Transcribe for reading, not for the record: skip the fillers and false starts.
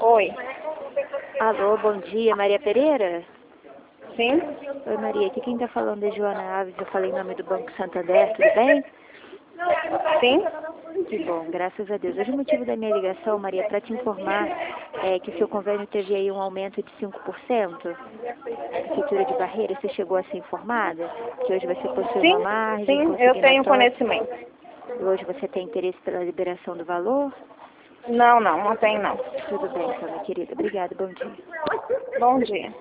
Oi. Alô, bom dia, Maria Pereira? Sim? Oi, Maria, aqui quem está falando é Joana Alves, eu falei em nome do Banco Santander, tudo bem? Sim? Que bom, graças a Deus. Hoje o motivo da minha ligação, Maria, é para te informar que o seu convênio teve aí um aumento de 5%, prefeitura de Barreira, você chegou a ser informada? Que hoje você possui uma Sim? margem, Sim, eu conseguindo a tenho TOTS, conhecimento. e hoje você tem interesse pela liberação do valor? Não, não tem não. Tudo bem, então, minha querida. Obrigada, bom dia. Bom dia.